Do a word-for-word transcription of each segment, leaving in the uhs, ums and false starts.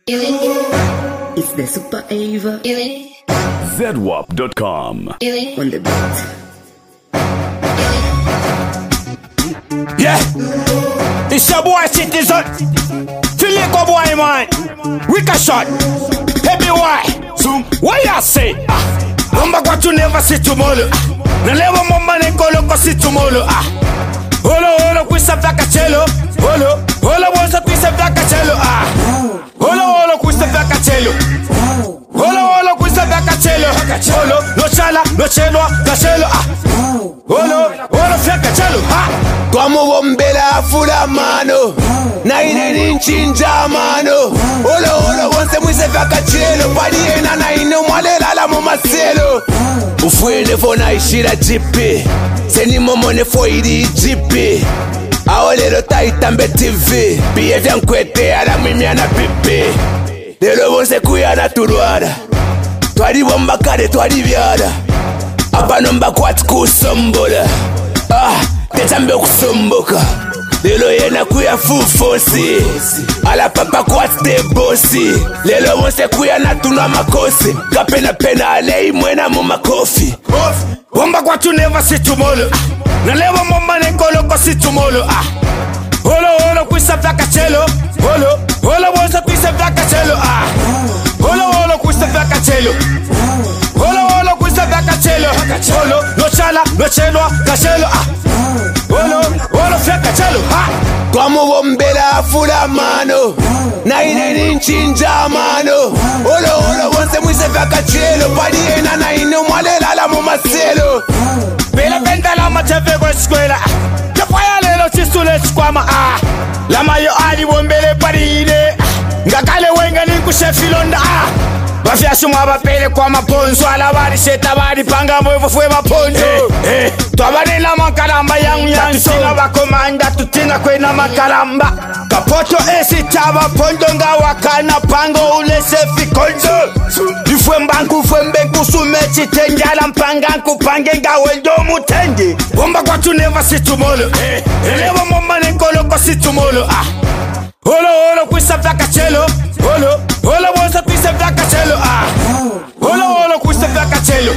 It's the Super Ava. Z W A P dot com. On the beat. Yeah, it's your boy Citizen. Filico boy man. Ricochet. Heavy white. Zoom. What you say? Ah, Mamba what you never see tomorrow. Na leva mamba ne koloko si tomorrow. Ah, holo holo kwisa plaka chelo. Holo holo wonsa kwisa plaka chelo. Ah, holo holo kwisa plaka chelo. Holo holo kwisa plaka chelo. Holo no chala no chelo kachelo. Ah, holo holo plaka chelo. Ah. Twamuwombela afula mano na ine ninchinja mano olo olo wonse mwise vakachelo pali ena na ino mwalela la mumaselo ufwene fona ishira jipi seni momone fo iri jipi aolero taitambe T V biye vya nkwete ala mwimiana pipi lelo wonse kuyana tulwara twali bomba kale twali byara apano mbakwati kusombola ah Tetambe kusomboka lelo yena kuya full force ala papa kwat de bossi lelo wonse kuya na tunwa makosi kapena pena alei mwena mu makofi bomba kwa tu never see tomorrow na lewa mama ne koloko si tomorrow ah holo holo kwisa plaka chelo holo holo wonse kwisa plaka chelo ah holo holo kwisa plaka chelo holo holo kwisa plaka chelo holo no chala no chelo kachelo ah Olo, olo flaka chalo, ha! Twamuwombela afula mano na ine ninchinja mano olo olo wonse mwise vakachelo pali ena na ino mwalela la mumaselo Pela penta la macheve kwa eskwela Kapaya lelo chisule chikwama ah Lama yo ali wombele pari ine Ngakale wenga ninku shefilonda ah Bafyashi mwabapele kwa maponzo Alawari sheta bari panga mwevo fwe maponzo hey, hey. Twabane na makalamba yang yang Sina wakomanda tutinga kwe na makalamba Kapoto esi chaba pondo nga wakana pango ulese fikonzo Ifwe mbanku fwe mbeku sumechi tenjala mpanganku pange nga wendo mutenge Bomba kwa tu never see tomorrow hey, hey. Elewa mama ne koloko si tomorrow ah Holo holo kwisa plaka chelo Holo holo wonsa kwisa plaka chelo ah Holo holo kwisa plaka chelo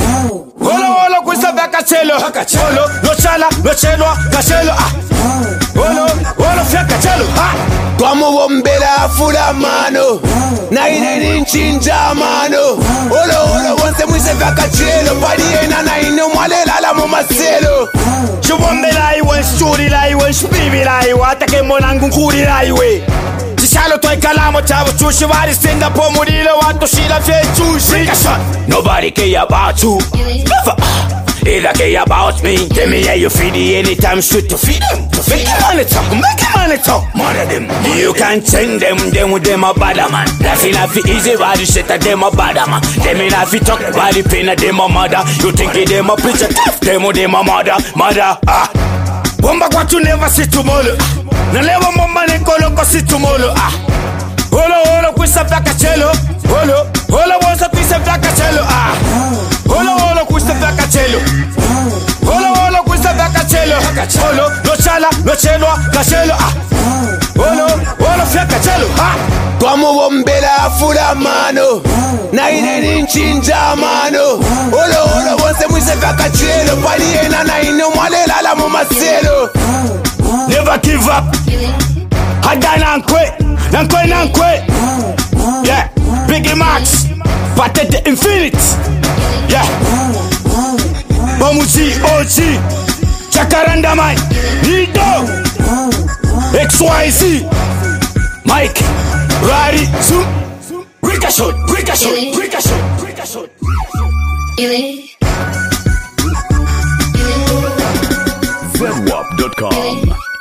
Holo holo kwisa plaka chelo Holo no chala no chelo kachelo ah Holo holo plaka chelo ah Twamuwombela afula mano na ine ninchinja mano olo olo wonse mwise vakachelo pali ena na ino mwalela la mumaselo Chubombela iwe shuri la iwe shbibi la iwe Atake monangu nkuri la iwe Chishalo toy kalamo chavo chushi Wari singa po murilo watu shila fye chushi Nobody care about you Never Either care about me Tell me how you feel it anytime Shoot to feed them To feed them money talk Make them money talk Mother them You can change them Them with them a bad man Life in life easy Body shit at them a bad man Them in life talk Body pain at them a mother You think it them a preacher Them with them a mother Mother ah Bomba kwa tu never see tomorrow Na lewa mama ne koloko si tomorrow ah Holo holo kwisa plaka chelo Holo holo wonsa kwisa plaka chelo ah Holo holo kwisa plaka chelo Holo holo kwisa plaka chelo Holo no chala no chelo kachelo ah Holo holo plaka chelo ah Twamuwombela afula mano na ine ninchinja mano olo olo wonse mwise vakachelo pali ena na ino mwalela la mumaselo Never give up Hada nankwe Nankwe nankwe Yeah Biggie Max Pate the Infinite Yeah Bamuji O G Chakaranda man Nido X Y Z Mike Rari Zoom Ricochet Ricochet Ricochet Ricochet Z W A P dot com.